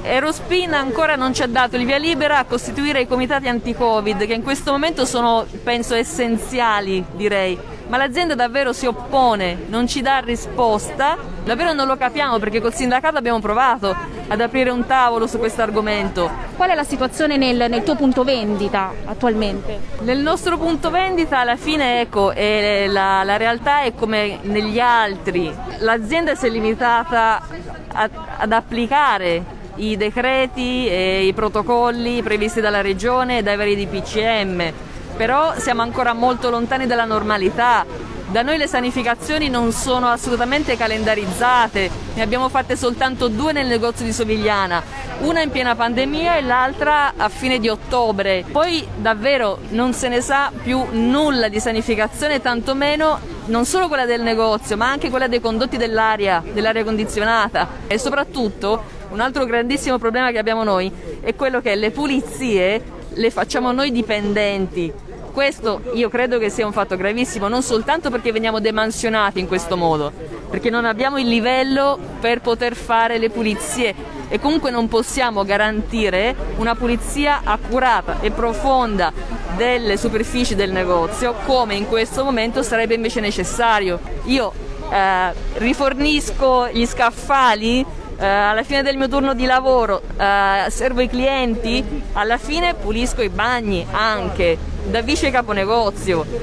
Eurospin ancora non ci ha dato il via libera a costituire i comitati anti-Covid, che in questo momento sono, penso, essenziali, direi. Ma l'azienda davvero si oppone, non ci dà risposta, davvero non lo capiamo, perché col sindacato abbiamo provato ad aprire un tavolo su questo argomento. Qual è la situazione nel tuo punto vendita attualmente? Nel nostro punto vendita alla fine, ecco, la realtà è come negli altri. L'azienda si è limitata ad applicare i decreti e i protocolli previsti dalla regione e dai vari DPCM, però siamo ancora molto lontani dalla normalità. Da noi le sanificazioni non sono assolutamente calendarizzate, ne abbiamo fatte soltanto 2 nel negozio di Sovigliana, una in piena pandemia e l'altra a fine di ottobre. Poi davvero non se ne sa più nulla di sanificazione, tantomeno non solo quella del negozio, ma anche quella dei condotti dell'aria condizionata. E soprattutto un altro grandissimo problema che abbiamo noi è quello che le pulizie le facciamo noi dipendenti. Questo io credo che sia un fatto gravissimo, non soltanto perché veniamo demansionati in questo modo, perché non abbiamo il livello per poter fare le pulizie e comunque non possiamo garantire una pulizia accurata e profonda delle superfici del negozio come in questo momento sarebbe invece necessario. Io rifornisco gli scaffali alla fine del mio turno di lavoro, servo i clienti, alla fine pulisco i bagni anche da vice caponegozio.